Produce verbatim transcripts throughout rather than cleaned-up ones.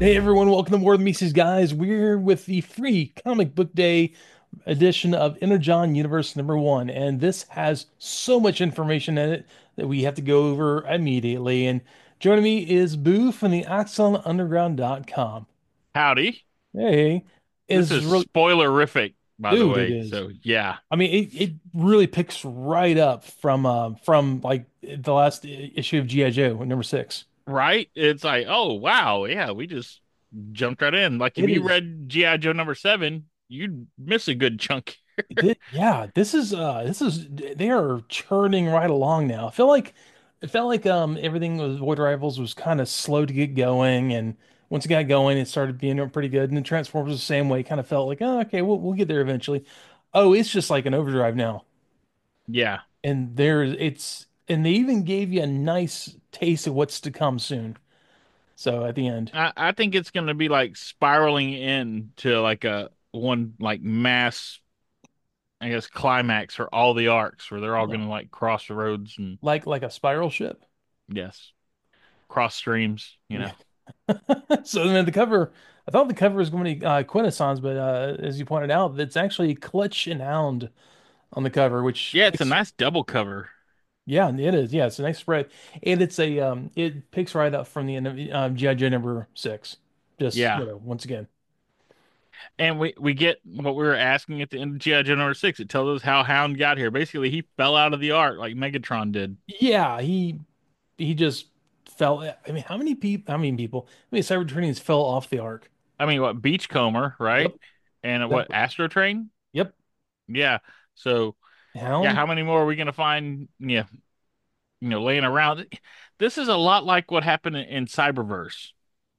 Hey everyone, welcome to More Than Mises Guys. We're with the free comic book day edition of Energon Universe number one, and this has so much information in it that we have to go over immediately. And joining me is Boo from the axon underground dot com. Howdy. Hey, This is is really, spoilerific, by the dude, it way. is. So yeah, I mean, it, it really picks right up from uh, from like the last i- issue of G I. Joe, number six. right? It's like, oh wow, yeah, we just jumped right in. Like if It you is. read G I. Joe number seven, you'd miss a good chunk. Thi- yeah, this is uh this is they are churning right along now. I feel like it felt like um everything with Void Rivals was kind of slow to get going, and once it got going, it started being pretty good. And the Transformers the same way, kind of felt like, oh, okay, we'll we'll get there eventually. Oh, it's just like an overdrive now. Yeah. And there's it's and they even gave you a nice taste of what's to come soon. So at the end. I, I think it's gonna be like spiraling into like a one like mass, I guess, climax for all the arcs where they're all Yeah. gonna like cross the roads and Like like a spiral ship. yes, cross streams, you Yeah. know. So then the cover, I thought the cover was going to be uh, Quintessence, but uh, as you pointed out, it's actually Clutch and Hound on the cover, which Yeah, it's a picks, nice double cover. yeah, it is. Yeah, it's a nice spread, and it's a um, it picks right up from the end of um, G I. Joe number six. Just you Yeah. know, once again, And we we get what we were asking at the end of G I. Joe number six. It tells us how Hound got here. Basically, he fell out of the ark like Megatron did. yeah, he he just fell. I mean, how many people? How many people? How many Cybertronians fell off the ark? I mean, what Beachcomber, Yep, right? And that. what Astro Train? Yep, Yeah. So yeah, Hound. how many more are we gonna find? Yeah, you know, laying around. This is a lot like what happened in, in Cyberverse.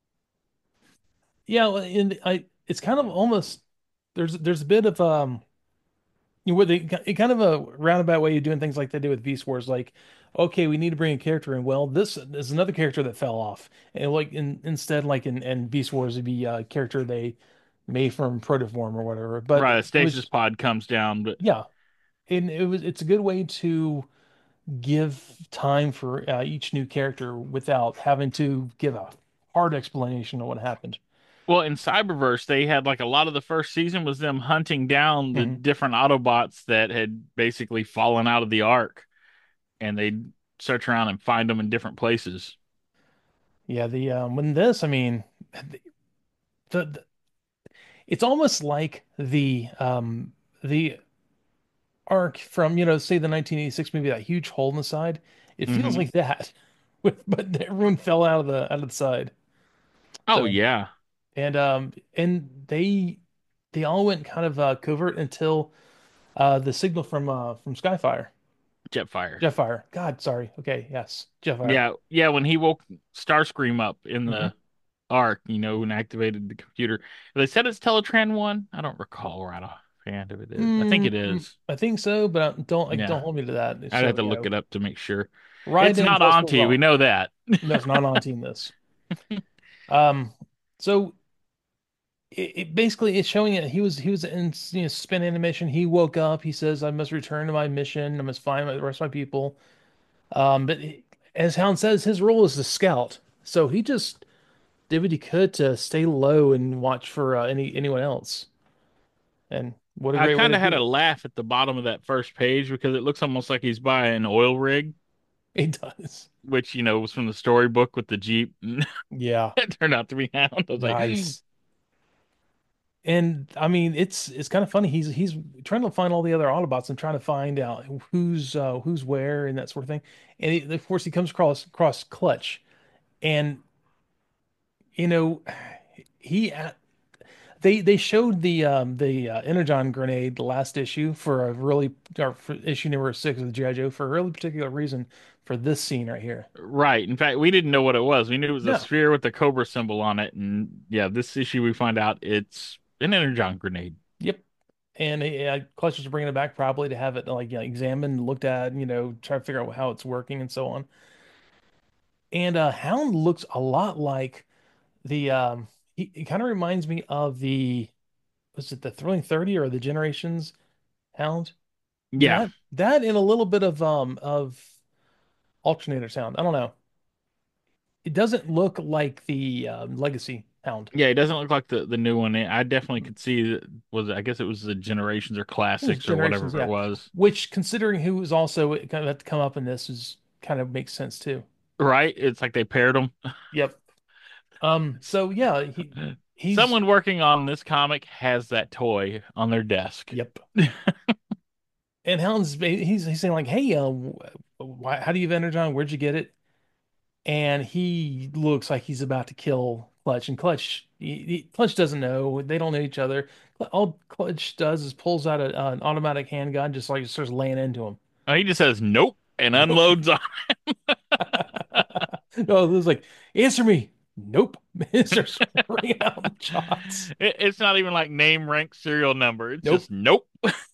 Yeah, well, and I, it's kind of almost there's there's a bit of um. You know, with the it kind of a roundabout way of doing things like they do with Beast Wars, like, okay, we need to bring a character in. Well, this is another character that fell off, and like in, instead, like in, in Beast Wars, it'd be a character they made from Protoform or whatever. But Right, a it stasis was, pod comes down, but yeah, and it was it's a good way to give time for uh, each new character without having to give a hard explanation of what happened. well, in Cyberverse, they had like a lot of the first season was them hunting down the Mhm. different Autobots that had basically fallen out of the ark, and they'd search around and find them in different places. Yeah, the um, when this, I mean, the, the it's almost like the um the arc from, you know, say the nineteen eighty-six movie, that huge hole in the side. It feels Hmm. like that, with but everyone fell out of the out of the side. Oh So yeah, and um and they they all went kind of uh, covert until uh the signal from uh from Skyfire, Jetfire. Jetfire. God, sorry. Okay, yes, Jetfire. Yeah, yeah. When he woke Starscream up in Hmm. the arc, you know, and activated the computer, they said it's Teletran one. I don't recall right offhand if it is. I think it Mm, is. I think so, but don't like Yeah, don't hold me to that. I'd have So to you look know, it up to make sure. right It's in not plus we're Auntie. We wrong. know that. That's not on team this. Um, so it, it basically it's showing it. He was he was in, you know, suspended animation. He woke up. He says, "I must return to my mission. I must find the rest of my people." Um, but he- as Hound says, his role is to scout. So he just did what he could to stay low and watch for uh, any anyone else. And what a I great way kind to of had do a it. laugh at the bottom of that first page because it looks almost like he's by an oil rig, He does. which, you know, was from the storybook with the Jeep. Yeah, It turned out to be Hound. I was like, nice. And I mean, it's it's kind of funny. He's he's trying to find all the other Autobots and trying to find out who's uh, who's where and that sort of thing. And he, of course, he comes across across Clutch, and you know, he uh, they they showed the um the uh, Energon grenade the last issue for a really or for issue number six of the G I. Joe for a really particular reason for this scene right here. right. In fact, we didn't know what it was. We knew it was a No, sphere with the Cobra symbol on it. And yeah, this issue we find out it's an energon grenade. yep. And uh, Clutch is bringing it back probably to have it like, you know, examined, looked at, you know, try to figure out how it's working and so on. And uh, Hound looks a lot like the um he, he kind of reminds me of the was it the Thrilling thirty or the Generations Hound? Yeah. That that and a little bit of um of Alternator Sound. I don't know. It doesn't look like the um, Legacy Hound. Yeah, it doesn't look like the the new one. I definitely could see that was I guess it was the Generations or It was Classics or Generations, whatever it yeah. was. Which, considering who was also kind of had to come up in this, is kind of makes sense too. Right? It's like they paired them. Yep. Um. So yeah, he he's Someone working on this comic has that toy on their desk. yep. And Hound's he's he's saying like, hey, uh, why, how do you have Energon? Where'd you get it? And he looks like he's about to kill Clutch. And Clutch, he, he- Clutch doesn't know. They don't know each other. All Clutch does is pulls out a, an automatic handgun, just like starts laying into him. Oh, he just says nope and Nope. unloads on. No, it was like, answer me. Nope. It starts ringing out shots. It, it's not even like name, rank, serial number. It's Nope. just nope.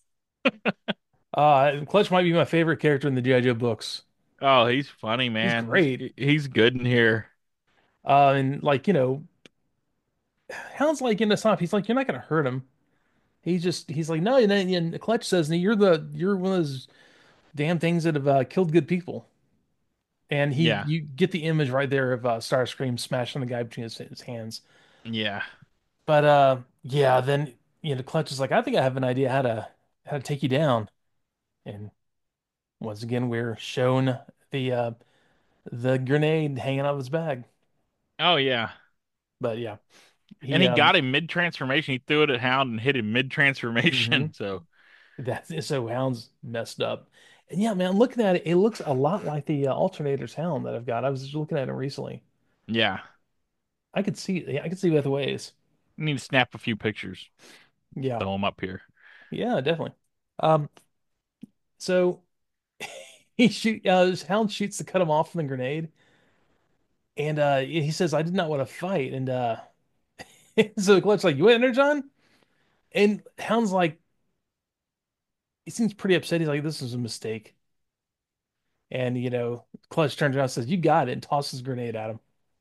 Uh, Clutch might be my favorite character in the G I. Joe books. Oh, he's funny, He's man. He's great. he's good in here. Uh, and like, you know, Hound's like in the stop. He's like, you're not gonna hurt him. He's just, he's like, no, and then and Clutch says, you're the, you're one of those damn things that have uh, killed good people. And he, Yeah, you get the image right there of uh, Starscream smashing the guy between his, his hands. yeah. But uh, yeah, then you know, Clutch is like, I think I have an idea how to how to take you down. And once again, we're shown the uh, the grenade hanging out of his bag. Oh yeah. But yeah, And he he um, got him mid transformation. He threw it at Hound and hit him mid hmm transformation. So that's so Hound's messed up. And yeah, man, looking at it, it looks a lot like the uh, Alternator's Hound that I've got. I was just looking at it recently. yeah, I could see, yeah, I could see both ways. you need to snap a few pictures. Yeah, Throw them up here. yeah, definitely. Um, so he shoot, uh, his Hound shoots to cut him off from the grenade, and uh, he says, "I did not want to fight." And uh, so Clutch's like, "You want Energon?" And Hound's like, he seems pretty upset. He's like, "This is a mistake." And you know, Clutch turns around and says, "You got it," and tosses a grenade at him.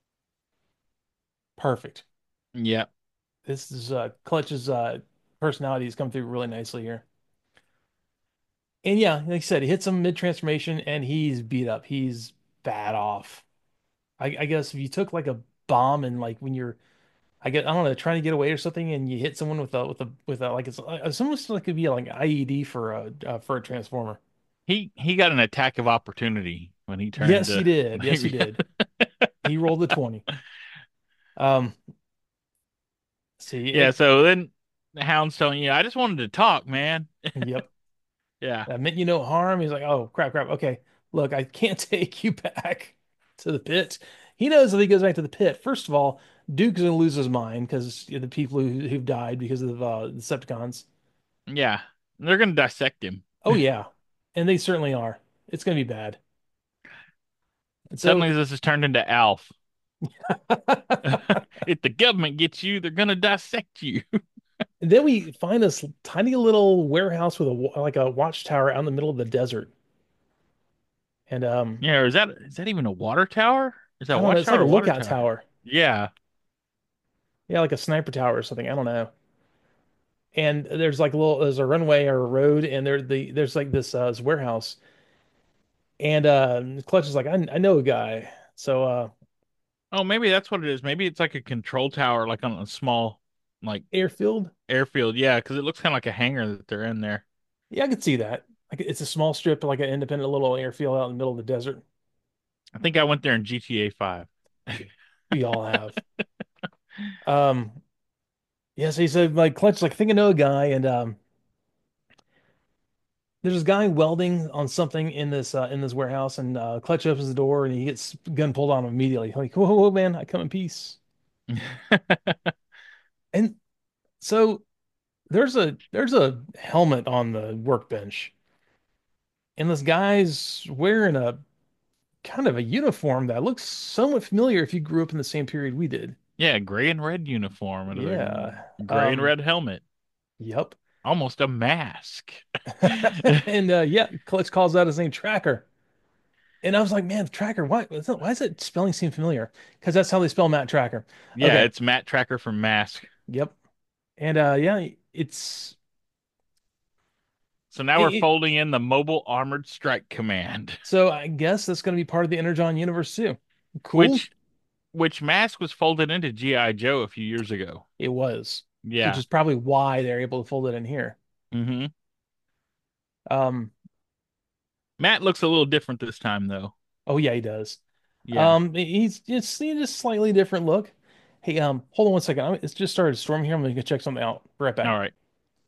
Perfect. Yeah, This is uh, Clutch's uh, personality has come through really nicely here. And yeah, like I said, he hits him mid transformation, and he's beat up. He's bad off. I, I guess if you took like a bomb and like when you're I get I don't know trying to get away or something and you hit someone with a with a with a like it's, uh, it's almost like it could be like an I E D for a uh, for a transformer. he he got an attack of opportunity when he turned Yes, he to. did. Yes, he did. He rolled the twenty. Um, see Yeah. it. So then the Hound's telling you, I just wanted to talk, man. Yep. Yeah, That meant you no harm. He's like, oh crap, crap. Okay, look, I can't take you back to the pit. He knows if he goes back to the pit, first of all, Duke's gonna lose his mind because the people who, who've died because of uh, the Decepticons. yeah. They're gonna dissect him. Oh yeah, and they certainly are. It's gonna be bad. And so Suddenly, this has turned into Alf. If the government gets you, they're gonna dissect you. and then we find this tiny little warehouse with a wa- like a watchtower out in the middle of the desert. And um, Yeah, or is that is that even a water tower? Is that I a don't know. It's like watchtower a or water lookout tower? tower. Yeah. Yeah, like a sniper tower or something. I don't know. And there's like a little there's a runway or a road, and there the there's like this uh this warehouse. And uh, Clutch is like, I I know a guy. So uh, Oh, maybe that's what it is. Maybe it's like a control tower, like on a small, like airfield. airfield. Yeah, because it looks kind of like a hangar that they're in there. Yeah, I could see that. Like it's a small strip, like an independent little airfield out in the middle of the desert. I think I went there in G T A five. We all have. Um, yeah, so he said like Clutch, like I think I know a guy, and um, there's this guy welding on something in this uh, in this warehouse, and uh, Clutch opens the door, and he gets gun pulled on him immediately. Like, whoa, whoa, whoa, man, I come in peace. And so there's a there's a helmet on the workbench, and this guy's wearing a kind of a uniform that looks somewhat familiar if you grew up in the same period we did. Yeah, gray and red uniform and Yeah. a gray and Um. red helmet. Yep. Almost a mask. And uh, yeah, Clutch calls out his name Tracker. And I was like, man, Tracker, why, why does that spelling seem familiar? Because that's how they spell Matt Tracker. Yeah, Okay. it's Matt Tracker from Mask. Yep. And uh yeah, it's So now it, we're it- folding in the Mobile Armored Strike Command, so I guess that's gonna be part of the Energon universe too. Cool. which which Mask was folded into G I. Joe a few years ago. It was, which Yeah. is probably why they're able to fold it in here. hmm Um, Matt looks a little different this time, though. oh yeah, he does. Yeah. Um, he's just he's just slightly different look. Hey, um, hold on one second. I'm, it's just started storming here. I'm gonna go check something out. Be right All back. right.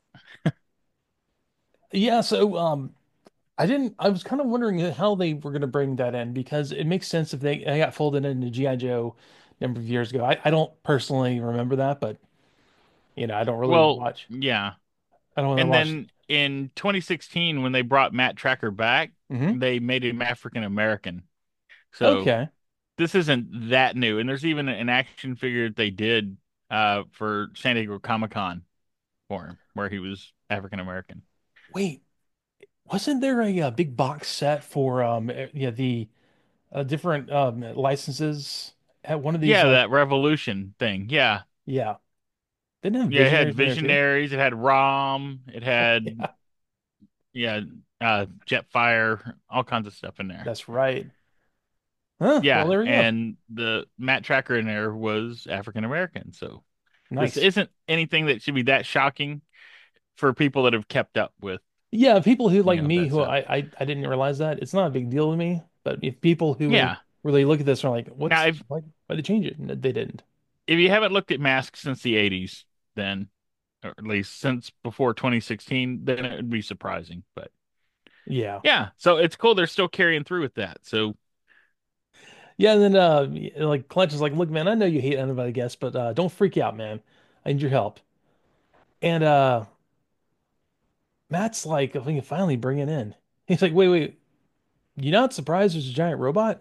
Yeah, so um, I didn't. I was kind of wondering how they were gonna bring that in because it makes sense if they, they got folded into G I. Joe a number of years ago. I, I don't personally remember that, but you know, I don't really Well, watch. yeah. I don't really And watch. then in twenty sixteen, when they brought Matt Tracker back, Hmm. they made him African American. So Okay. this isn't that new. And there's even an action figure that they did uh, for San Diego Comic Con for him, where he was African American. Wait, wasn't there a, uh big box set for um eh, yeah the uh, different um licenses at one of these Yeah, like that Revolution thing. Yeah. yeah. Didn't have Yeah, it had visionaries in there too. Visionaries, it had ROM, it had Yeah, yeah, uh Jetfire, all kinds of stuff in there. that's right. Huh, well Yeah, there we go. and the Matt Tracker in there was African American. So this Nice. isn't anything that should be that shocking for people that have kept up with, Yeah, people who you like know, me that who stuff. I, I I didn't realize that it's not a big deal to me, but if people who Yeah. really look at this are like, Now what's if why why they change it? And they didn't. if you haven't looked at masks since the eighties, then or at least since before twenty sixteen, then it would be surprising. But Yeah. yeah, so it's cool they're still carrying through with that. So Yeah, and then uh like Clutch is like, look, man, I know you hate anybody guess, but uh don't freak out, man. I need your help. And uh Matt's like, I think finally bring it in. He's like, wait, wait, you not surprised there's a giant robot?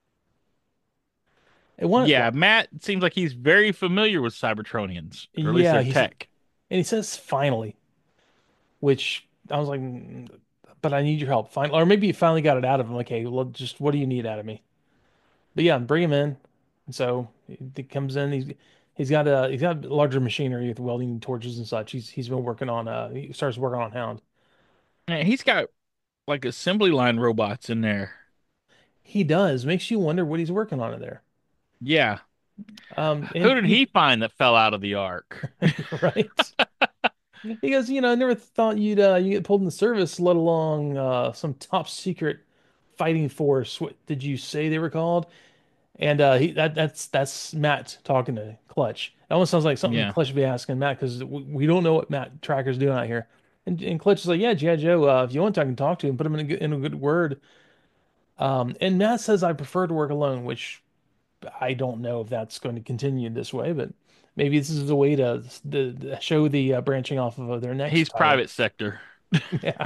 It one yeah, Matt seems like he's very familiar with Cybertronians, or at least yeah, their he's and tech. he says finally, which I was like, "Mm, but I need your help. Finally, or maybe you finally got it out of him. Like, hey, well, just what do you need out of me? But yeah, bring him in. And so he comes in. He's he's got a he's got larger machinery with welding torches and such. He's he's been working on uh he starts working on Hound. And he's got like assembly line robots in there. He does. Makes you wonder what he's working on in there. Yeah. Um, Who and did he he find that fell out of the ark? right. He goes, you know, I never thought you'd uh you get pulled in the service, let alone uh some top secret fighting force. What did you say they were called? And uh he that that's that's Matt talking to Clutch. It almost sounds like something Yeah. Clutch would be asking Matt because we, we don't know what Matt Tracker's doing out here. And, and Clutch is like, yeah, G I. Joe, uh, if you want to, I can talk to him, put him in a good, in a good word. Um, and Matt says I prefer to work alone, which I don't know if that's going to continue this way, but maybe this is a way to, to show the uh, branching off of their next He's title. private sector. Yeah.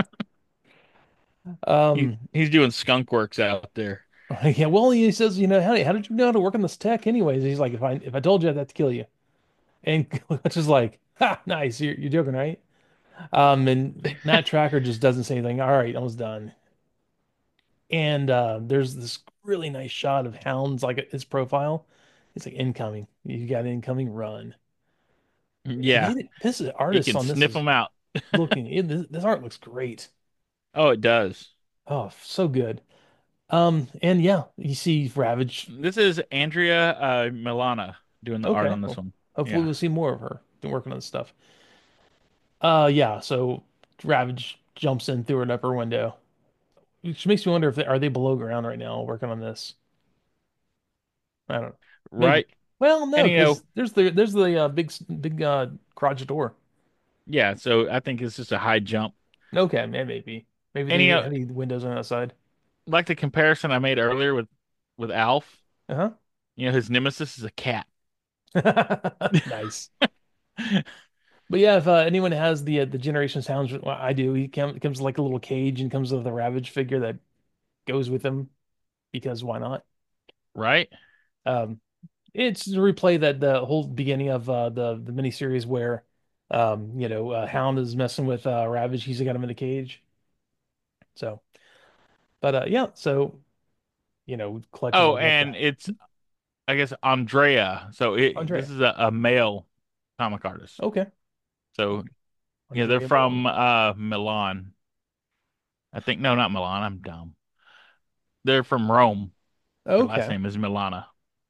He Um, he's doing skunk works out there. yeah. Well, he says, you know, how, how did you know how to work on this tech anyways? He's like, if I if I told you, I'd have to kill you. And Clutch is like, ha, nice. You're, you're joking, right? Um, and Matt Tracker just doesn't say anything. All right, almost done. And uh, there's this really nice shot of Hound's like his profile. It's like incoming. You got incoming, run. And Yeah, they, this is he artists can on this sniff is them out. looking. It, this, this art looks great. Oh, it does. Oh, so good. Um, and yeah, you see Ravage. This is Andrea uh, Milana doing the art Okay, on this well, one. hopefully Yeah, we'll see more of her. Been working on this stuff. Uh, yeah. So Ravage jumps in through an upper window, which makes me wonder if they are they below ground right now working on this. I don't know. Maybe. right. Well, And no, you know, because there's the there's the uh, big big uh garage door. yeah. So I think it's just a high jump. Okay, man, maybe maybe And you they know, have any windows on that side. like the comparison I made earlier with with Alf. Uh-huh. You know, his nemesis is a cat. Nice. But yeah, if uh, anyone has the uh, the Generation Sounds, well, I do. He come, comes like a little cage and comes with a Ravage figure that goes with him because why not? Right? Um, it's to replay that the whole beginning of uh, the the miniseries where um, you know, uh, Hound is messing with uh, Ravage. He's got him in the cage. So, but uh, yeah, so you know, Clutch is Oh, like, what the and it's I guess Andrea. So it, this Andrea? is a, a male comic artist. Okay, So yeah, they're Andrea from Milano. uh Milan. I think no, not Milan. I'm dumb. They're from Rome. Her last Okay, name is Milana.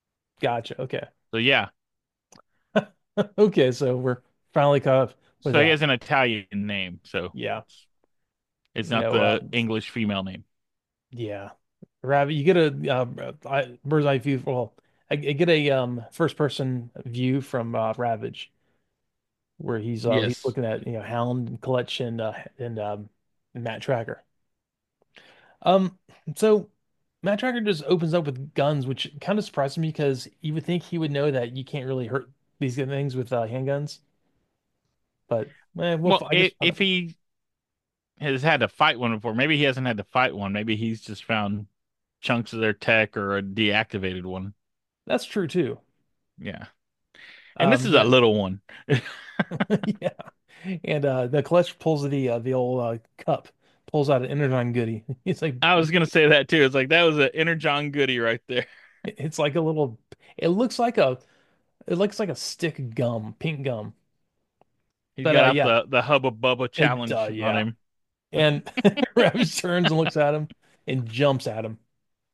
Gotcha. Okay. So yeah, Okay, so we're finally caught up with so he that. has an Italian name, so Yeah. it's, it's You not know, uh, the English female name. yeah. Rabbit, you get a uh, I- bird's eye view. Well, I, I get a um first person view from uh, Ravage where he's uh he's Yes. looking at, you know, Hound and Clutch and uh and um Matt Tracker. Um, so Matt Tracker just opens up with guns, which kind of surprised me because you would think he would know that you can't really hurt these things with uh, handguns. But eh, well, Well, I guess if if he has had to fight one before, maybe he hasn't had to fight one. Maybe he's just found chunks of their tech or a deactivated one. that's true too. Yeah. And this Um, is a yeah, little one. yeah. And uh, the Clutch pulls the uh, the old uh, cup, pulls out an Energon goodie. It's like I was gonna say that too. It's like that was an inner John Goody right there. it's like a little. It looks like a it looks like a stick of gum, pink gum. He's But got uh, out yeah, the the Hubba Bubba it uh, challenge on yeah. him. And Ravage turns and looks at him and jumps at him.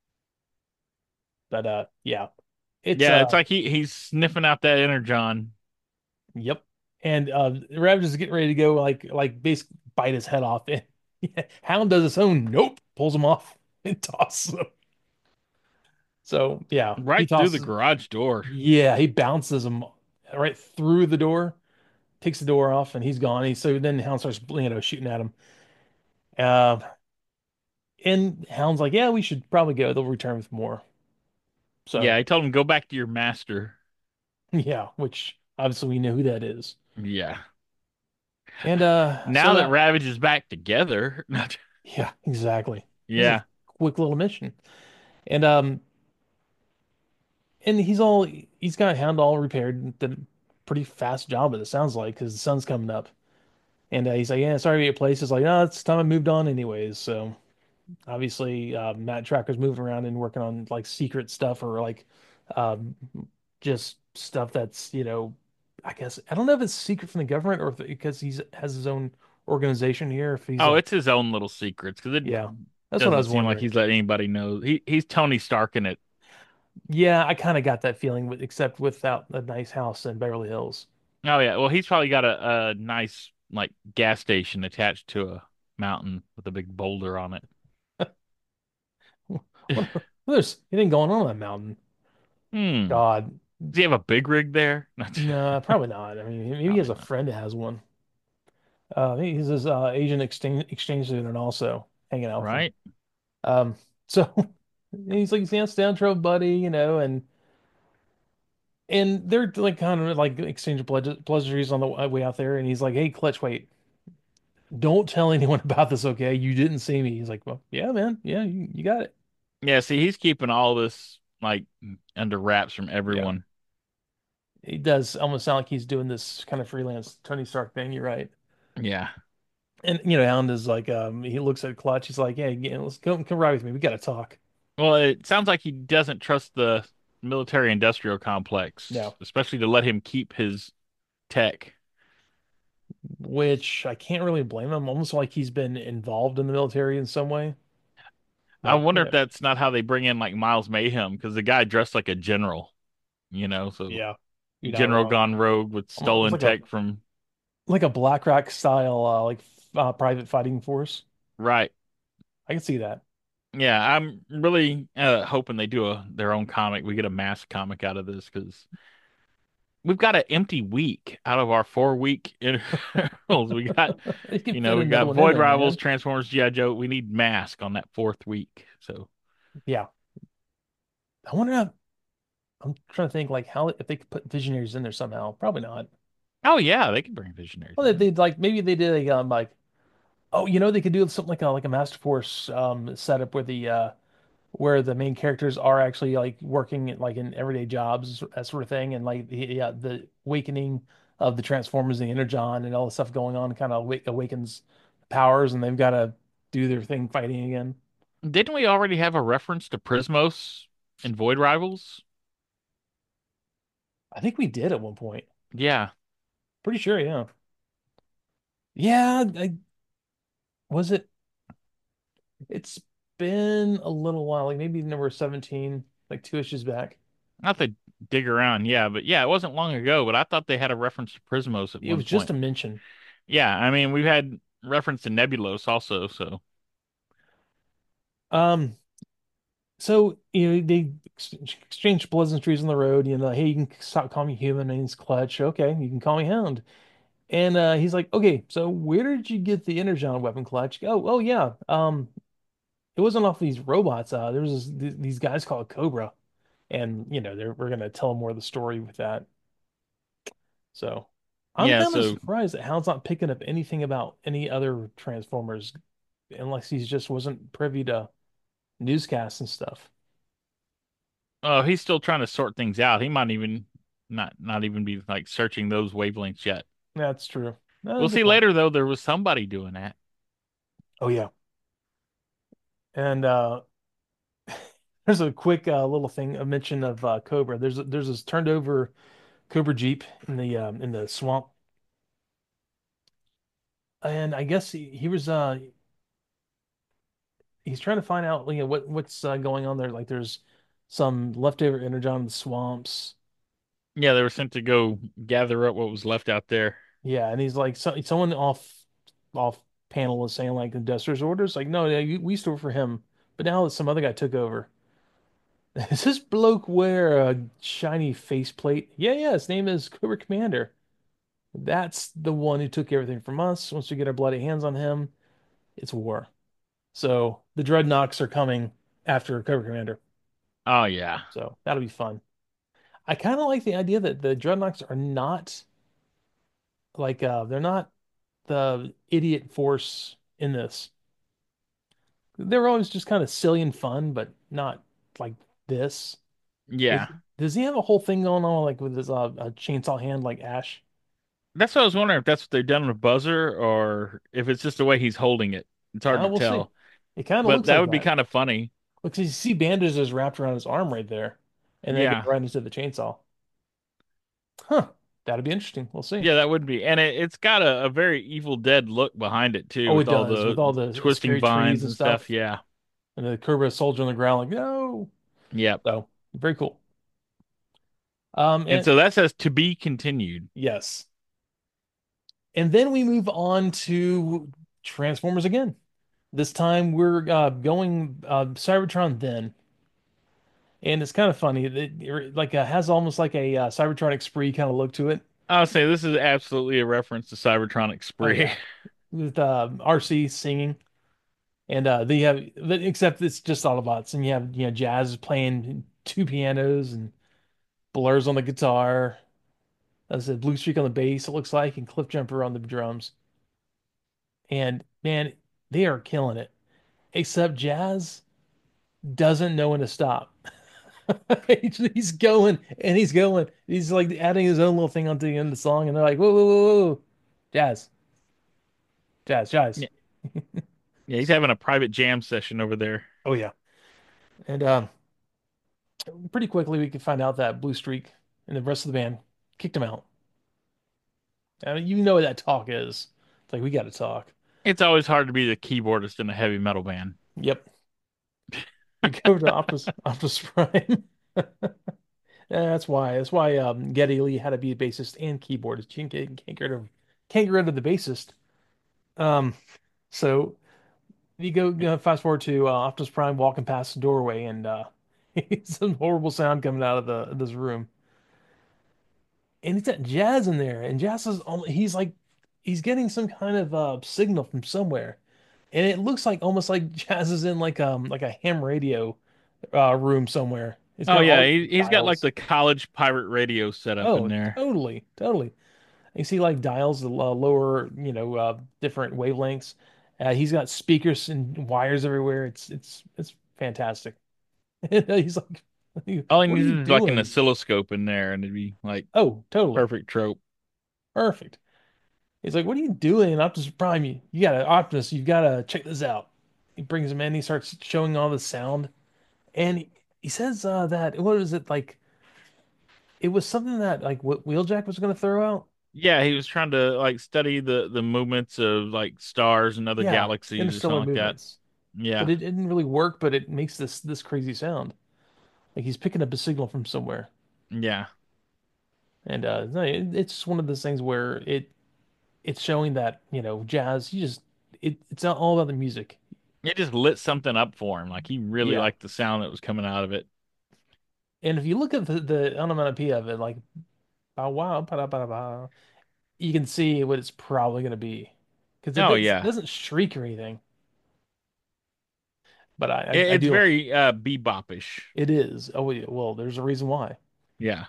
But uh, yeah, it's Yeah, it's uh, like he he's sniffing out that inner John. yep. And uh, Ravage is getting ready to go like like basically bite his head off. And Hound does its own. Nope, pulls him off and tosses him. So yeah, he Right through the tosses. garage door. Yeah, he bounces him right through the door, takes the door off, and he's gone. He, so then Hound starts, you know, shooting at him. Uh, and Hound's like, yeah, we should probably go. They'll return with more. Yeah, So I told him go back to your master. yeah, which obviously we know who that is. Yeah. And uh, so Now that that Ravage is back together. yeah, exactly. This is a Yeah. quick little mission. And um, and he's all he's got Hound all repaired. Did a pretty fast job of it. It sounds like because the sun's coming up. And uh, he's like, yeah, sorry to be your place. It's like, no, it's time I moved on anyways. So obviously, uh, Matt Tracker's moving around and working on like secret stuff or like um, just stuff that's, you know, I guess I don't know if it's secret from the government or if because he's has his own organization here. If he's Oh, like, it's his own little secrets because it yeah, that's what I doesn't was seem like wondering. he's letting anybody know. He he's Tony Stark in it. Yeah, I kind of got that feeling, with, except without a nice house in Beverly Hills. Oh yeah, well he's probably got a, a nice like gas station attached to a mountain with a big boulder on it. What, there's anything going on on that mountain? Hmm. God, Does he have a big rig there? no, probably not. I mean, maybe he has Probably a not. friend that has one. Uh, he's his uh, Asian exchange exchange student also hanging out with him. Right? Um, so he's like, dance down, trail buddy, you know, and and they're like kind of like exchanging pleasure, pleasantries on the way out there. And he's like, hey, Clutch, wait, don't tell anyone about this, okay? You didn't see me. He's like, well, yeah, man, yeah, you, you got it. Yeah, see, he's keeping all this like under wraps from Yeah, everyone. he does almost sound like he's doing this kind of freelance Tony Stark thing. You're right. Yeah. And you know, Hound is like, um, he looks at Clutch. He's like, hey, yeah, let's come come ride with me. We got to talk. Well, it sounds like he doesn't trust the military industrial complex, No. especially to let him keep his tech. Which I can't really blame him. Almost like he's been involved in the military in some way. I But wonder you if know, that's not how they bring in like Miles Mayhem because the guy dressed like a general, you know, so yeah, you're not general wrong. gone rogue with Almost stolen like a tech from like a Black Rock style, uh, like uh, private fighting force. right. I can see that. Yeah, I'm really uh, hoping they do a their own comic. We get a mass comic out of this because we've got an empty week out of our four week intervals. We got, You can you fit know, we another got one in Void there, Rivals, man. Transformers, G I. Joe. We need Mask on that fourth week. So, Yeah, I wonder how. I'm trying to think like how if they could put Visionaries in there somehow. Probably not. oh yeah, they can bring Visionaries Well, they, in. they'd like maybe they did a um like oh you know they could do something like a like a Master Force um setup where the uh where the main characters are actually like working like in everyday jobs, that sort of thing, and like the, yeah, the awakening of the Transformers, the Energon, and all the stuff going on kind of awake, awakens powers, and they've got to do their thing fighting again. Didn't we already have a reference to Prismos in Void Rivals? I think we did at one point. Yeah, Pretty sure, yeah. Yeah, I, was it? It's been a little while, like maybe number seventeen, like two issues back. not the. dig around. Yeah, but yeah, it wasn't long ago, but I thought they had a reference to Prismos at It one was just point. a mention. Yeah, I mean, we've had reference to Nebulos also, so Um, so you know they ex- exchange pleasantries on the road. You know, hey, you can stop calling me human. My name's Clutch. Okay, you can call me Hound. And uh, he's like, okay, so where did you get the Energon weapon, Clutch? Oh, oh yeah. Um, it wasn't off these robots. Uh, there was this, th these guys called Cobra, and you know, they're we're gonna tell more of the story with that. So I'm yeah, kind of so surprised that Hound's not picking up anything about any other Transformers, unless he just wasn't privy to newscasts and stuff. uh he's still trying to sort things out. He might even not not even be like searching those wavelengths yet. That's true. No, We'll good see point. later though, there was somebody doing that. Oh yeah. And uh there's a quick uh, little thing, a mention of uh, Cobra. There's a, there's this turned over Cobra Jeep in the um, in the swamp, and I guess he, he was uh he's trying to find out, you know, what what's uh, going on there. Like there's some leftover energon in the swamps. Yeah, they were sent to go gather up what was left out there. Yeah, and he's like, so, someone off off panel is saying like Industrious orders. Like, no, yeah, you- we store for him, but now that some other guy took over. Does this bloke wear a shiny faceplate? Yeah, yeah, his name is Cobra Commander. That's the one who took everything from us. Once we get our bloody hands on him, it's war. So the Dreadnoks are coming after Cobra Commander. Oh yeah. So that'll be fun. I kind of like the idea that the Dreadnoks are not like uh they're not the idiot force in this. They're always just kind of silly and fun, but not like this. Is Yeah. does he have a whole thing going on like with his uh, a chainsaw hand like Ash? That's what I was wondering if that's what they've done with Buzzer or if it's just the way he's holding it. It's hard Uh, to we'll see. tell. It kind of But looks that like would be that. kind of funny. Looks you see bandages wrapped around his arm right there, and then it goes Yeah. right into the chainsaw. Huh. That'd be interesting. We'll see. Yeah, that would be. And it, it's got a, a very Evil Dead look behind it too, Oh, it with all does with the all the twisting scary trees vines and and stuff. stuff, Yeah. and the Cobra soldier on the ground like no. Yep. So very cool. Um, And and so that says to be continued. yes, and then we move on to Transformers again. This time we're uh, going uh, Cybertron then, and it's kind of funny. It, it like uh, has almost like a uh, Cybertronic spree kind of look to it. I'll say this is absolutely a reference to Cybertronic Oh Spree. yeah, with uh, R C singing. And uh they have except it's just Autobots and you have you know Jazz playing two pianos and Blur's on the guitar. As I said, Blue Streak on the bass, it looks like, and Cliff Jumper on the drums. And man, they are killing it. Except Jazz doesn't know when to stop. He's going and he's going. He's like adding his own little thing onto the end of the song, and they're like, whoa, whoa, whoa, whoa. Jazz, Jazz, Jazz. Yeah, yeah, he's having a private jam session over there. Oh yeah. And um pretty quickly we could find out that Blue Streak and the rest of the band kicked him out. I mean, you know what that talk is. It's like we got to talk. It's always hard to be the keyboardist in a heavy metal band. Yep. We go to Optus Optus Prime. That's why. That's why um, Geddy Lee had to be a bassist and keyboardist. You can't, can't get rid of can't get rid of the bassist. Um, so you go, you know, fast forward to uh, Optimus Prime walking past the doorway, and uh, some horrible sound coming out of the this room, and he's got Jazz in there, and Jazz is on, he's like he's getting some kind of uh, signal from somewhere, and it looks like almost like Jazz is in like um like a ham radio uh, room somewhere. It's Oh got all yeah, these he he's got like dials. the college pirate radio set up in Oh, there. totally, totally. You see like dials, the uh, lower, you know, uh, different wavelengths. Uh, he's got speakers and wires everywhere. It's it's it's fantastic. And he's like, All he "What are needs you is like an doing?" oscilloscope in there, and it'd be like Oh, totally, perfect trope. perfect. He's like, "What are you doing, Optimus Prime? You, you gotta Optimus, you gotta check this out." He brings him in. He starts showing all the sound, and he, he says uh, that what is it like? It was something that like what Wheeljack was gonna throw out. Yeah, he was trying to like study the the movements of like stars and other Yeah, galaxies or interstellar something like that. movements. But Yeah. it, it didn't really work. But it makes this this crazy sound. Like he's picking up a signal from somewhere. Yeah. And uh, no, it, it's just one of those things where it it's showing that, you know, jazz, you just it, it's not all about the music. It just lit something up for him. Like he really Yeah. liked the sound that was coming out of it. And if you look at the, the onomatopoeia of it, like bow wow, ba da ba da ba, you can see what it's probably going to be. Because it Oh does, yeah. doesn't shriek or anything. But I, It, I, I it's do, very uh bebopish. it is. Oh, yeah, well, there's a reason why. Yeah.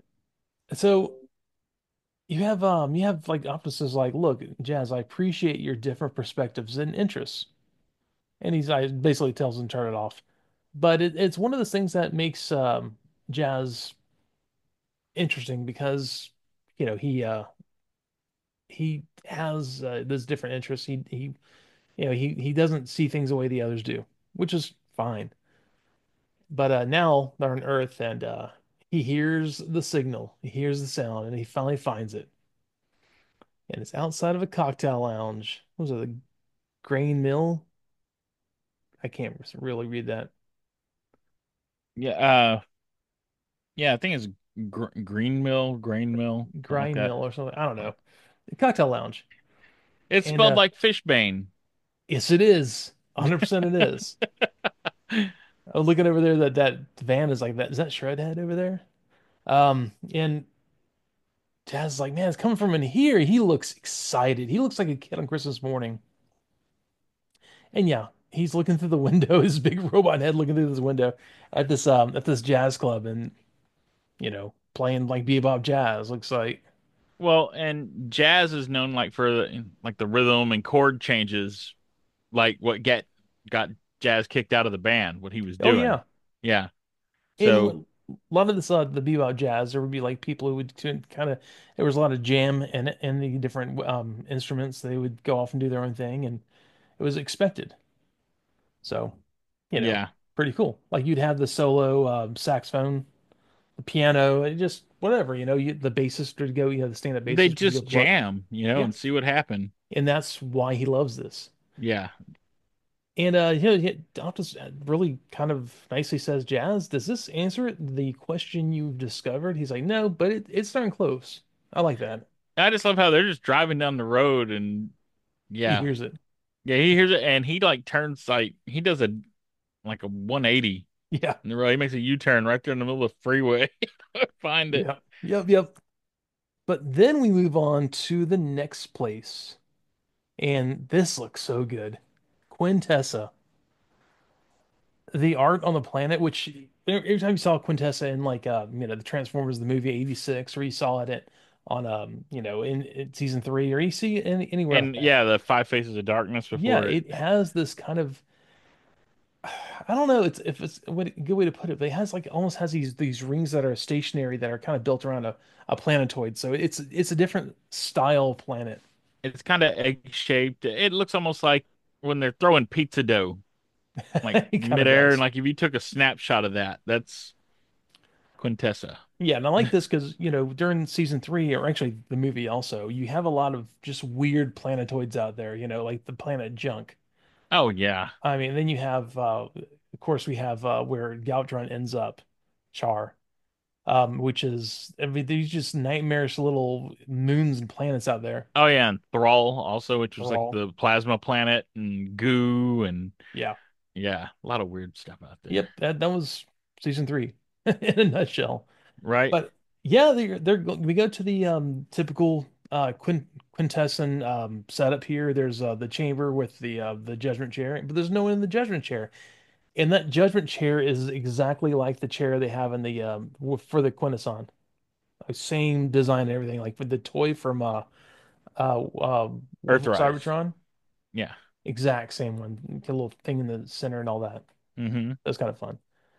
So you have, um, you have like officers like, look, Jazz, I appreciate your different perspectives and interests. And he's, I basically tells him to turn it off. But it, it's one of those things that makes, um, Jazz interesting because, you know, he, uh, he has uh, those different interests. He he you know he he doesn't see things the way the others do, which is fine. But uh, now they're on Earth, and uh, he hears the signal, he hears the sound, and he finally finds it. And it's outside of a cocktail lounge. What was it, the Grain Mill? I can't really read that. Yeah. Uh yeah, I think it's gr Green Mill, Grain Mill, something like Grind that. Mill or something. I don't know. The cocktail lounge. It's And spelled uh, like Fishbane. yes, it is. one hundred percent it is. I'm looking over there. That that van is like that. Is that Shredhead over there? Um, and Jazz is like, man, it's coming from in here. He looks excited. He looks like a kid on Christmas morning. And yeah, he's looking through the window, his big robot head looking through this window at this um at this jazz club and you know, playing like bebop jazz, looks like. Well, and jazz is known like for the, like the rhythm and chord changes, like what get got Jazz kicked out of the band, what he was Oh doing. yeah. Yeah. And So a lot of this uh the bebop jazz, there would be like people who would kind of there was a lot of jam and and the different um instruments. They would go off and do their own thing and it was expected. So, you know, yeah, pretty cool. Like you'd have the solo um, saxophone, the piano, it just whatever, you know, you, the bassist would go, you know, the stand-up they bassist would go just play. jam, you know, Yeah. and see what happened. And that's why he loves this. Yeah. And uh, you know, he- Optus really kind of nicely says, Jazz, does this answer the question you've discovered? He's like, no, but it, it's darn close. I like that. I just love how they're just driving down the road and He yeah. hears it. Yeah, he hears it and he like turns like he does a like a one eighty Yeah. in the road. He makes a U-turn right there in the middle of the freeway. Find it. Yeah. Yep. Yep. But then we move on to the next place. And this looks so good. Quintessa. The art on the planet, which every time you saw Quintessa in like uh you know the Transformers the movie eighty-six, or you saw it at, on um you know in, in season three, or you see it any, anywhere like And that. yeah, the Five Faces of Darkness Yeah, before it. it has this kind of I don't know it's if it's a way- good way to put it, but it has like almost has these these rings that are stationary that are kind of built around a, a planetoid. So it's it's a different style planet. It's kind of egg-shaped. It looks almost like when they're throwing pizza dough, like It kind of midair, and does. like if you took a snapshot of that, that's Quintessa. Yeah, and I like this because, you know, during season three, or actually the movie also, you have a lot of just weird planetoids out there, you know, like the planet Junk. Oh yeah. I mean, then you have, uh, of course, we have uh, where Galvatron ends up, Char, um, which is, I mean, these just nightmarish little moons and planets out there. Oh yeah, and Thrall also, which was They're like all, the plasma planet and goo and yeah. yeah, a lot of weird stuff out there. Yep, that, that was season three in a nutshell. Right? But yeah, they're they're we go to the um typical uh quint quintessent um setup here. There's uh the chamber with the uh the judgment chair, but there's no one in the judgment chair. And that judgment chair is exactly like the chair they have in the um w- for the Quintesson. Like, same design and everything, like with the toy from uh uh uh Earthrise. Cybertron. Yeah. Exact same one. Get a little thing in the center and all that. Mm-hmm. That's kind of fun.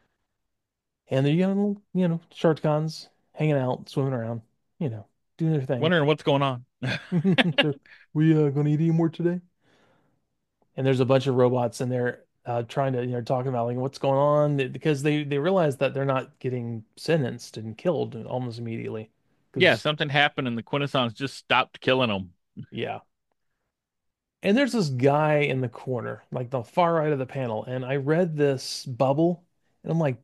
And they're young, you know, Sharkcons hanging out, swimming around, you know, doing their thing. Wondering what's going on. So, we uh gonna eat any more today? And there's a bunch of robots in there uh trying to, you know, talking about like what's going on because they they realize that they're not getting sentenced and killed almost immediately. Yeah, Because something happened and the Quintessons just stopped killing them. yeah. And there's this guy in the corner, like the far right of the panel, and I read this bubble and I'm like,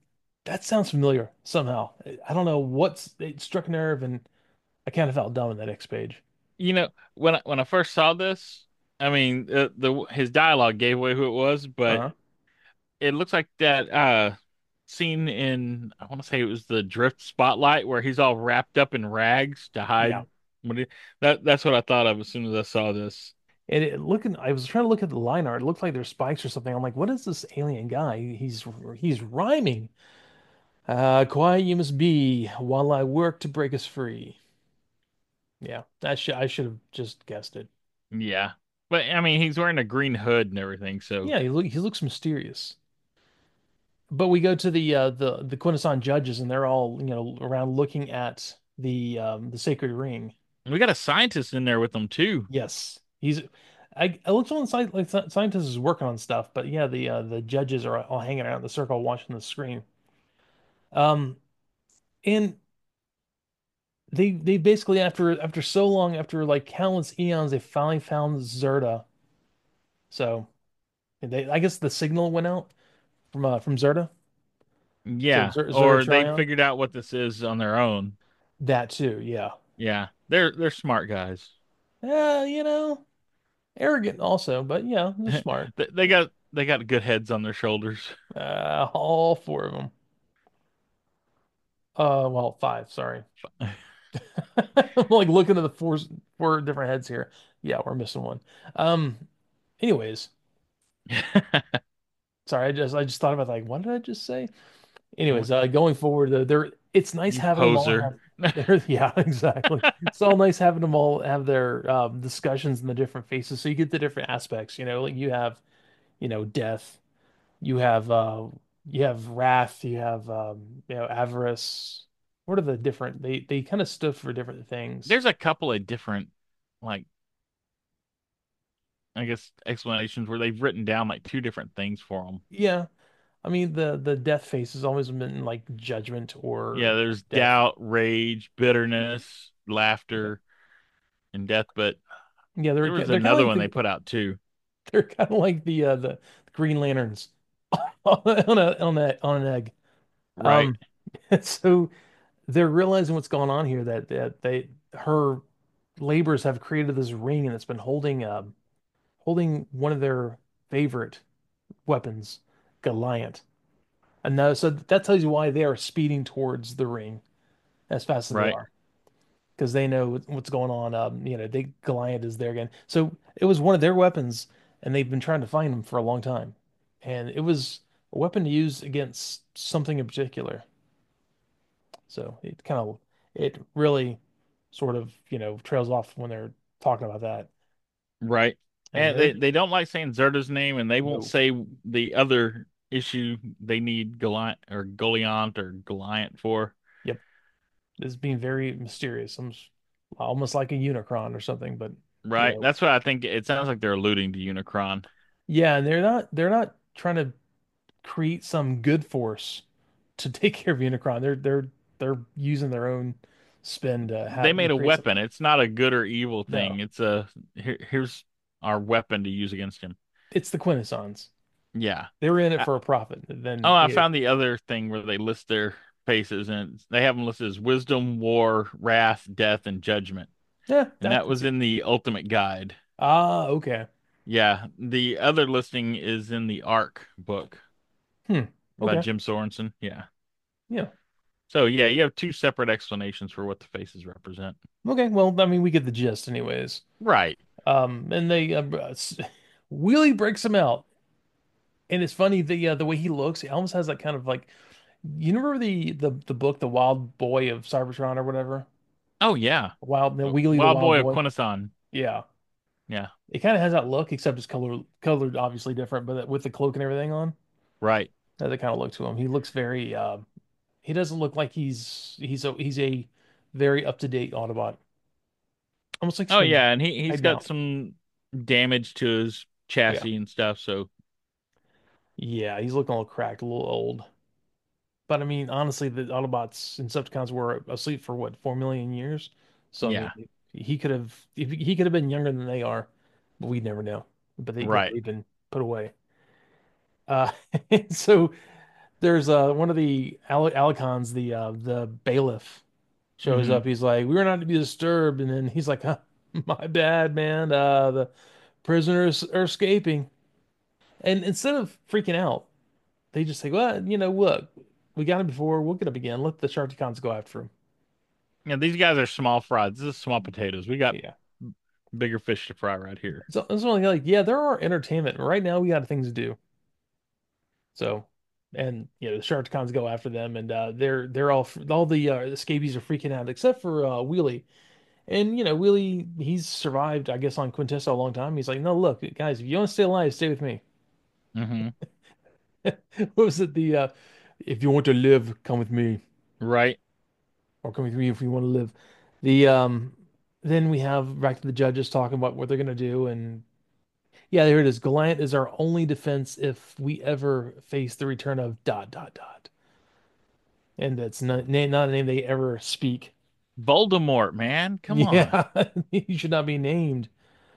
That sounds familiar somehow. I don't know what's it struck a nerve, and I kind of felt dumb in that X page. You know, when I, when I first saw this, I mean, uh, the his dialogue gave away who it was, but Uh-huh. it looks like that uh scene in I want to say it was the Drift Spotlight where he's all wrapped up in rags to Yeah. hide. What he, that that's what I thought of as soon as I saw this. And it looking, I was trying to look at the line art. It looked like there's spikes or something. I'm like, what is this alien guy? He's he's rhyming. Uh, quiet you must be while I work to break us free. Yeah, that should I should have just guessed it. Yeah, but I mean, he's wearing a green hood and everything, so Yeah, he look he looks mysterious. But we go to the uh, the the Quintesson judges, and they're all you know around looking at the um, the sacred ring. we got a scientist in there with them too. Yes, he's. I, I looked on the site like sci- scientists is working on stuff, but yeah, the uh, the judges are all hanging out in the circle watching the screen. Um, and they they basically after after so long, after like countless eons, they finally found Zerta. So they I guess the signal went out from uh, from Zerta. So Yeah, Zer Zerta or they Trion. figured out what this is on their own. That too, yeah. Yeah, they're they're smart guys. Yeah, you know, arrogant also, but yeah, they're smart. They they got they got good heads on their shoulders. Uh, all four of them. Uh, well, five, sorry. I'm like looking at the four four different heads here. Yeah, we're missing one. Um, anyways, sorry, I just I just thought about like what did I just say? Anyways, uh, going forward, uh, they're it's nice You having them all poser. have their yeah, exactly. It's all nice having them all have their um, discussions in the different faces, so you get the different aspects. You know, like you have you know death, you have uh, you have wrath, you have um, you know avarice. What are the different? They they kind of stood for different things. There's a couple of different, like, I guess, explanations where they've written down like two different things for them. Yeah, I mean the the death face has always been like judgment Yeah, or there's death. doubt, rage, bitterness, Yeah, laughter, and death. But yeah, they're there was they're kind of another like one they the put out too, they're kind of like the uh, the Green Lanterns on a on a on an egg. right? Um, so they're realizing what's going on here that that they her labors have created this ring and it's been holding um holding one of their favorite weapons, Goliath. And now, so that tells you why they are speeding towards the ring as fast as they Right. are because they know what's going on. Um, you know, they Goliath is there again. So it was one of their weapons, and they've been trying to find him for a long time. And it was a weapon to use against something in particular. So it kind of it really sort of, you know, trails off when they're talking about that. Right. And And they're they, they don't like saying Zerda's name, and they won't no. say the other issue they need Goliath or Goliant or Goliant for. Yep. This is being very mysterious. Almost, almost like a Unicron or something, but you Right. know, That's what I think. It sounds like they're alluding to Unicron. yeah, and they're not they're not trying to create some good force to take care of Unicron. They're they're they're using their own spin to They have to made a create weapon. something. It's not a good or evil No, thing. It's a here, here's our weapon to use against him. it's the Quintessons. Yeah. They were in it I, for a profit. oh, Then I yeah, found the other thing where they list their faces, and they have them listed as wisdom, war, wrath, death, and judgment. yeah, And I that can was see. in the Ultimate Guide. Ah, okay. Yeah, the other listing is in the Arc book Hmm. by Okay. Jim Sorensen. Yeah. Yeah. So yeah, you have two separate explanations for what the faces represent. Okay. Well, I mean, we get the gist, anyways. Right. Um, and they uh, s- Wheelie breaks him out, and it's funny the uh, the way he looks. He almost has that kind of like you remember the the the book, The Wild Boy of Cybertron or whatever. Oh yeah. Wild, no, Uh, Wheelie the Wild Wild Boy of Boy. Quintesson. Yeah. Yeah. It kind of has that look, except it's color colored obviously different, but with the cloak and everything on, Right. has that kind of look to him. He looks very uh he doesn't look like he's he's a he's a very up to date Autobot. Almost like Oh Scream yeah, and he he's right got now. some damage to his Yeah. chassis and stuff, so Yeah, he's looking a little cracked, a little old. But I mean, honestly, the Autobots and Decepticons were asleep for what, four million years? So I mean, yeah. he could have if he could have been younger than they are, but we never know. But they, yeah, Right. they've been put away. Uh, so There's uh one of the Al Alicons, the uh the bailiff shows Hmm. up. He's like, "We were not to be disturbed," and then he's like, huh, "My bad, man. Uh, the prisoners are escaping." And instead of freaking out, they just say, "Well, you know, look, we got him before. We'll get him again. Let the Sharkticons go after him." Yeah, these guys are small fries. This is small potatoes. We got Yeah. bigger fish to fry right here. So it's only like, yeah, there are entertainment. Right now, we got things to do. So, and you know, the Sharkticons go after them, and uh, they're they're all all the uh, the scabies are freaking out, except for uh, Wheelie. And you know, Wheelie, he's survived, I guess, on Quintessa a long time. He's like, no, look, guys, if you want to stay alive, stay with me. Hmm. What was it? The uh, if you want to live, come with me, Right. or come with me if you want to live. The um, then we have back to the judges talking about what they're gonna do, and yeah, there it is. Goliath is our only defense if we ever face the return of dot dot dot, and that's not na- not a name they ever speak. Voldemort, man. Come on. Yeah, he should not be named.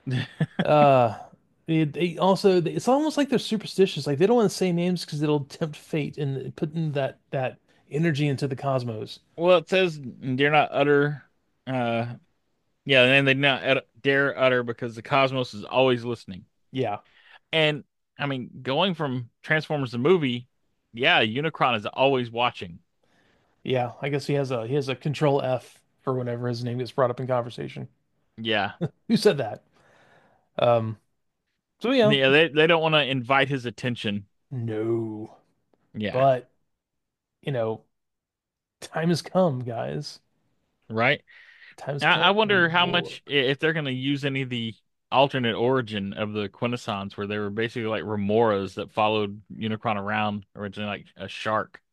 Uh, it, they also it's almost like they're superstitious. Like they don't want to say names because it'll tempt fate and put in that that energy into the cosmos. Well, it says dare not utter. Uh, yeah, and then they not ut- dare utter because the cosmos is always listening. Yeah, And I mean, going from Transformers the movie, yeah, Unicron is always watching. yeah. I guess he has a he has a control F for whenever his name gets brought up in conversation. Yeah, Who said that? Um. So yeah, yeah. They they don't want to invite his attention. no, Yeah, but you know, time has come, guys. right. Time has I, I come for wonder how war. much i- if they're going to use any of the alternate origin of the Quintessons, where they were basically like Remoras that followed Unicron around, originally like a shark.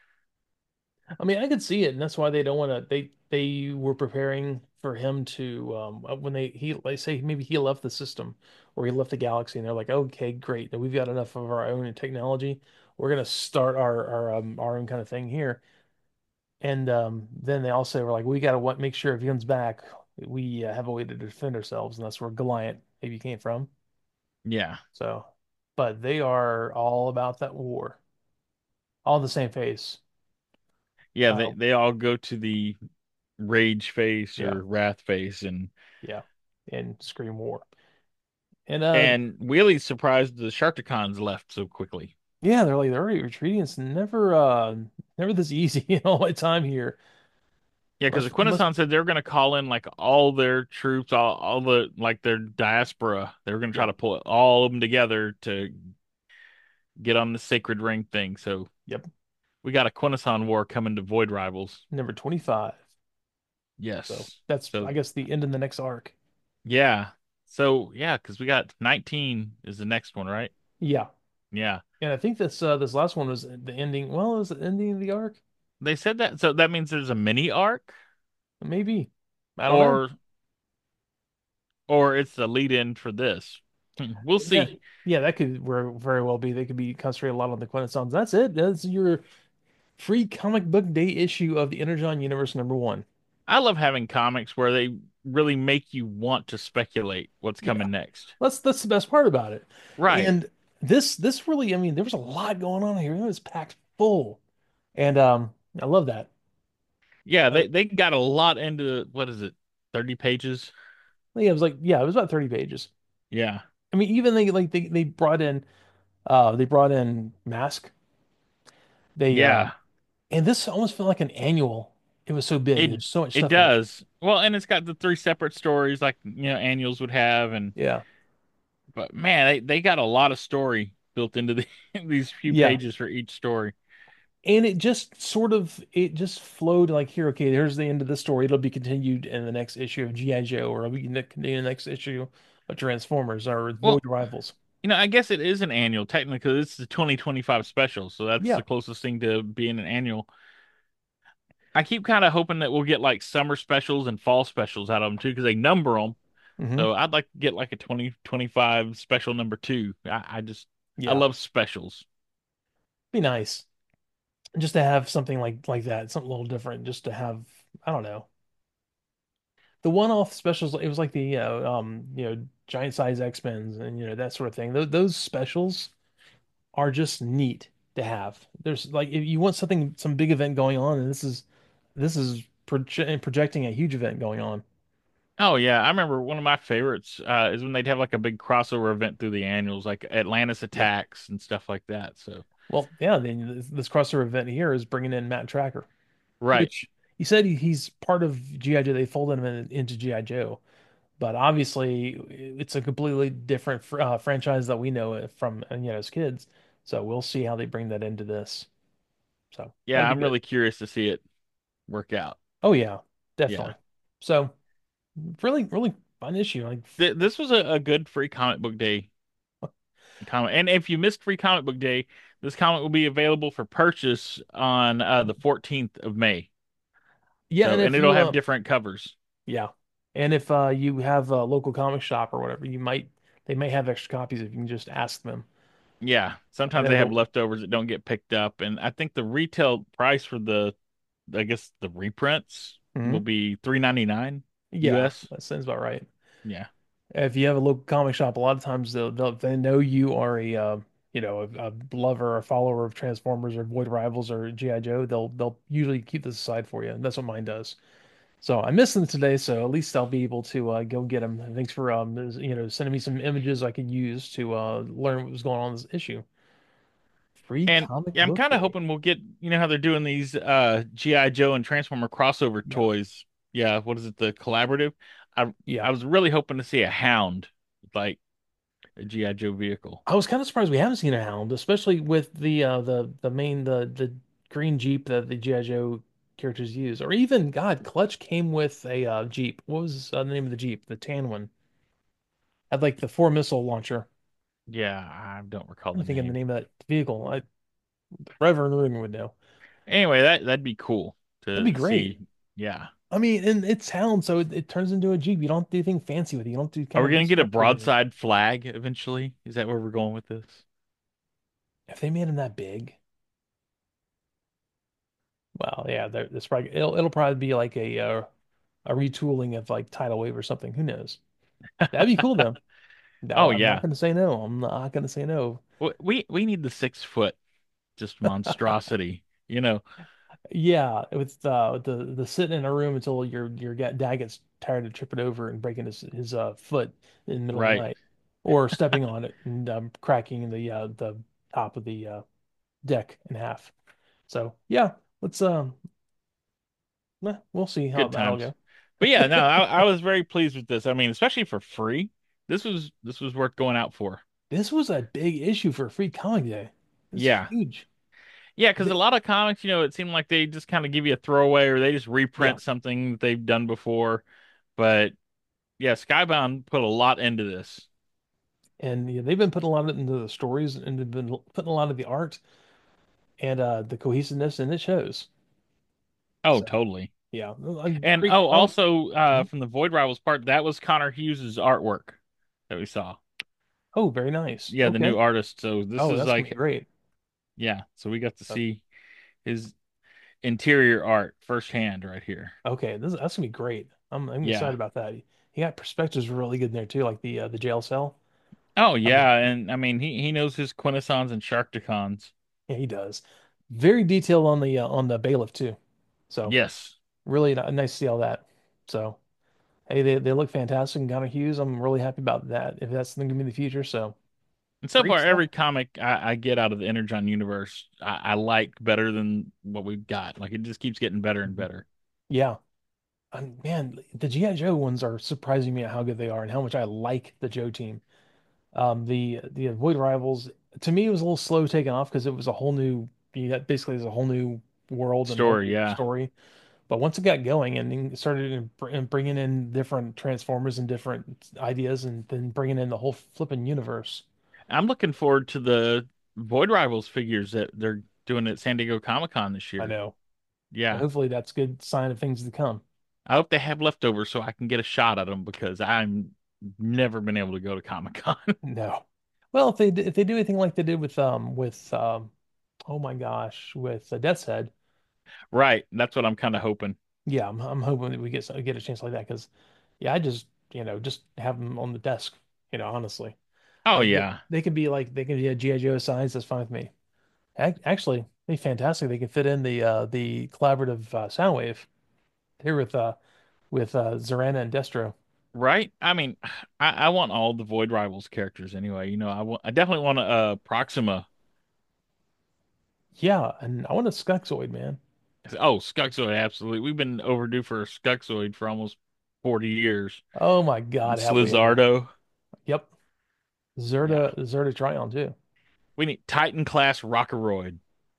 I mean, I could see it, and that's why they don't want to. They they were preparing for him to um uh, when they he they say maybe he left the system or he left the galaxy, and they're like, okay, great, now we've got enough of our own technology. We're gonna start our our um our own kind of thing here. And um then they also were like, we gotta what make sure if he comes back, we uh, have a way to defend ourselves, and that's where Goliath maybe came from. Yeah, So, but they are all about that war, all the same face. yeah. They Um, they all go to the rage face yeah, or wrath face, and yeah, and Scream War. And uh and Wheelie's surprised the Sharkticons left so quickly. yeah, they're like they're already retreating. It's never uh never this easy in all my time here. Yeah, because the Must must Quintessons said they were going to call in like all their troops, all all the like their diaspora. They were going to try Yep. to pull all of them together to get on the sacred ring thing. So Yep. we got a Quintesson war coming to Void Rivals. Number twenty-five. So Yes. that's So I guess the end of the next arc. yeah. So yeah, because we got nineteen is the next one, right? Yeah. Yeah. And I think this uh this last one was the ending. Well, is it ending of the arc? They said that. So that means there's a mini arc, Maybe. I don't know. or or it's the lead in for this. Hmm, we'll That see. yeah, that could very very well be. They could be concentrated a lot on the Quintessons. That's it. That's your free comic book day issue of the Energon Universe number one. I love having comics where they really make you want to speculate what's Yeah. coming next. That's that's the best part about it. Right. And this this really, I mean, there was a lot going on here. It was packed full. And um I love that. Yeah, Uh, they they got a lot into what is it? thirty pages? yeah, it was like yeah, it was about thirty pages. Yeah. I mean, even they like they they brought in uh they brought in Mask. They uh Yeah. and this almost felt like an annual. It was so big. It There's so much it stuff in it. does. Well, and it's got the three separate stories like, you know, annuals would have, and Yeah. but man, they they got a lot of story built into the, these few Yeah. pages for each story. And it just sort of it just flowed like here, okay, there's the end of the story. It'll be continued in the next issue of G I. Joe, or it'll be continued in the next issue of Transformers or Void Well, Rivals. you know, I guess it is an annual technically 'cause it's the twenty twenty-five special, so that's the Yeah. closest thing to being an annual. I keep kind of hoping that we'll get like summer specials and fall specials out of them too, because they number them. Hmm. So I'd like to get like a twenty twenty-five special number two. I, I just, I Yeah. love specials. Be nice just to have something like like that, something a little different, just to have, I don't know. The one-off specials, it was like the uh, um, you know, giant size X-Men's and you know that sort of thing. Those, those specials are just neat. to have. There's like if you want something, some big event going on, and this is this is proje projecting a huge event going on. Oh yeah, I remember one of my favorites uh, is when they'd have like a big crossover event through the annuals, like Atlantis Yeah. Attacks and stuff like that. So Well, yeah. Then this, this crossover event here is bringing in Matt Tracker, right, which he said he, he's part of G I. Joe. They folded him in, into G I. Joe, but obviously it's a completely different fr uh, franchise that we know it from, uh, you know, as kids. So we'll see how they bring that into this. So yeah, that'll be I'm good. really curious to see it work out. Oh yeah, Yeah, definitely. So really, really fun issue. Like, Th this was a, a good free comic book day comic, and if you missed free comic book day, this comic will be available for purchase on uh, the fourteenth of May. yeah, So, and and if it'll you have uh different covers. yeah, and if uh you have a local comic shop or whatever, you might they may have extra copies if you can just ask them. Yeah, I sometimes know they have the leftovers that don't get picked up, and I think the retail price for the, I guess the reprints will Mhm. be three ninety-nine Yeah, U S. that sounds about right. Yeah. If you have a local comic shop, a lot of times they'll, they'll they know you are a uh, you know a, a lover or follower of Transformers or Void Rivals or G I. Joe. They'll they'll usually keep this aside for you. And that's what mine does. So I missed them today, so at least I'll be able to uh, go get them. Thanks for um you know sending me some images I could use to uh learn what was going on in this issue. Free And comic yeah, I'm book kind of day. hoping we'll get, you know how they're doing these uh G I. Joe and Transformer crossover Yeah, toys. Yeah, what is it, the collaborative? I yeah. I was really hoping to see a Hound, like a G I. Joe vehicle. I was kind of surprised we haven't seen a Hound, especially with the uh the the main the the green Jeep that the G I. Joe characters use, or even God, Clutch came with a uh, Jeep. What was uh, the name of the Jeep? The tan one had like the four missile launcher. Yeah, I don't recall I'm the thinking the name. name of that vehicle. I Reverend Rugen would know. Anyway, that that'd be cool That'd be to great. see. Yeah. I mean, and it's Hound, so it, it turns into a Jeep. You don't do anything fancy with it. You don't do Are kind we of big gonna get a structure with it. broadside flag eventually? Is that where we're going with this? If they made him that big, well, yeah, there- that's probably it'll it'll probably be like a uh, a retooling of like Tidal Wave or something. Who knows? That'd be cool though. No, Oh I'm not yeah. going to say no. I'm not going to say no. W- We we need the six foot just monstrosity. You know, Yeah, with uh, the the sitting in a room until your your ga- dad gets tired of tripping over and breaking his his uh, foot in the middle of the right. night, or stepping on it and um, cracking the uh, the top of the uh, deck in half. So yeah, let's um, eh, we'll see how Good that'll times. go. But yeah, no, I, I was very pleased with this. I mean, especially for free. This was this was worth going out for. This was a big issue for Free Comic Day. It's Yeah. huge. Yeah, because a They, lot of comics, you know, it seemed like they just kind of give you a throwaway or they just yeah, reprint something that they've done before. But yeah, Skybound put a lot into this. and yeah, they've been putting a lot of it into the stories and they've been putting a lot of the art and uh, the cohesiveness, and it shows. Oh, So totally. yeah, I'm And great. oh, Um, also uh mhm. from the Void Rivals part, that was Connor Hughes's artwork that we saw. Oh, very nice. Yeah, the new Okay. artist. So this Oh, is that's gonna be like, great. yeah, so we got to Uh, see his interior art firsthand right here. Okay, this that's gonna be great. I'm I'm excited Yeah. about that. He got perspectives really good in there too, like the uh, the jail cell. Oh I mean, yeah, and I mean he he knows his Quintessons and Sharkticons. yeah, he does. Very detailed on the uh, on the bailiff too. So Yes. really ni- nice to see all that. So hey, they they look fantastic and Connor Hughes. I'm really happy about that. If that's going to be in the future, so And so great far, stuff. every comic I, I get out of the Energon universe, I, I like better than what we've got. Like it just keeps getting better and Mhm. better. Yeah. And man, the G I. Joe ones are surprising me at how good they are and how much I like the Joe team. Um, the the Void Rivals to me it was a little slow taking off because it was a whole new, you got basically it's a whole new world and a whole Story, new yeah. story. But once it got going and then started in- br- bringing in different Transformers and different ideas and then bringing in the whole flipping universe, I'm looking forward to the Void Rivals figures that they're doing at San Diego Comic Con this I year. know. So Yeah. hopefully that's a good sign of things to come. I hope they have leftovers so I can get a shot at them because I'm never been able to go to Comic Con. No. Well, if they d- if they do anything like they did with um with um oh my gosh with uh, Death's Head, Right. That's what I'm kind of hoping. yeah, I'm I'm hoping that we get some- get a chance like that because yeah, I just you know just have them on the desk, you know, honestly. Oh Um, they, yeah. they could be like they can be a G I. Joe size. That's fine with me. Ac- Actually, they fantastic. They can fit in the uh, the collaborative uh, Soundwave here with uh with uh, Zarana and Destro. Right? I mean, I, I want all the Void Rivals characters anyway. You know, I want I definitely want a uh, Proxima. Yeah, and I want a Skunkzoid, man. Oh, Skuxoid, absolutely. We've been overdue for a Skuxoid for almost forty years. Oh my God, have we ever? Slizardo. Yep, Yeah. Zerta Zerta Tryon too. We need Titan class Rockoroid.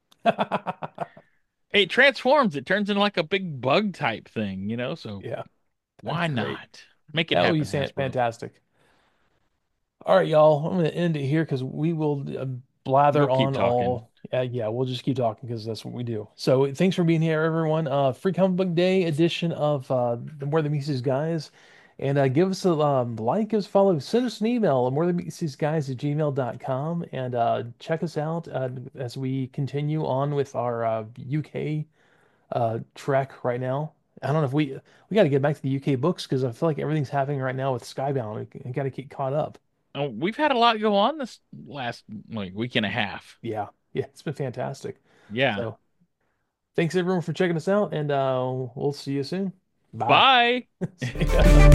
It transforms. It turns into like a big bug type thing, you know? So Yeah, that'd why be great. not? Make it That would be happen, san- Hasbro. fantastic. All right, y'all. I'm going to end it here because we will uh, blather We'll keep on talking. all. Uh, yeah, we'll just keep talking because that's what we do. So thanks for being here, everyone. Uh, Free Comic Book Day edition of uh, the More Than Mises Guys. And uh, give us a um, like, give us a follow, send us an email, more than mises guys at gmail dot com, and uh, check us out uh, as we continue on with our uh, U K uh, trek right now. I don't know if we we got to get back to the U K books because I feel like everything's happening right now with Skybound. We, we got to get caught up. Oh, we've had a lot go on this last like week and a half. Yeah, yeah, it's been fantastic. Yeah. So thanks everyone for checking us out, and uh, we'll see you soon. Bye. Bye. See ya.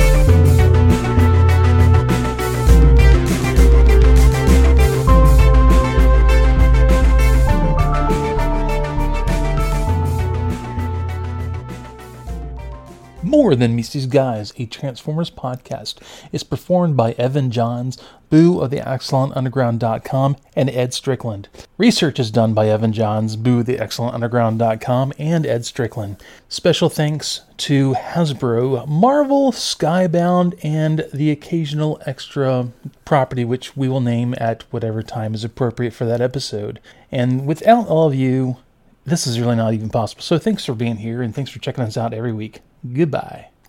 More Than Misty's Guys, a Transformers podcast, is performed by Evan Johns, Boo of the Excellent Underground dot com, and Ed Strickland. Research is done by Evan Johns, Boo of the Excellent Underground dot com, and Ed Strickland. Special thanks to Hasbro, Marvel, Skybound, and the occasional extra property which we will name at whatever time is appropriate for that episode. And without all of you, this is really not even possible. So thanks for being here, and thanks for checking us out every week. Goodbye.